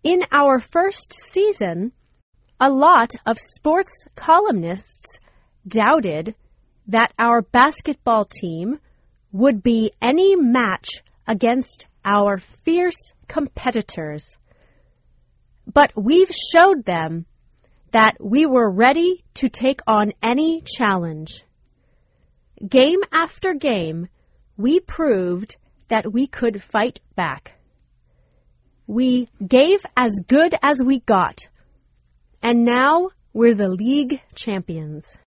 In our first season, a lot of sports columnists doubted that our basketball team would be any match against our fierce competitors. But we've showed them that we were ready to take on any challenge. Game after game, we proved that we could fight back. We gave as good as we got, and now we're the league champions.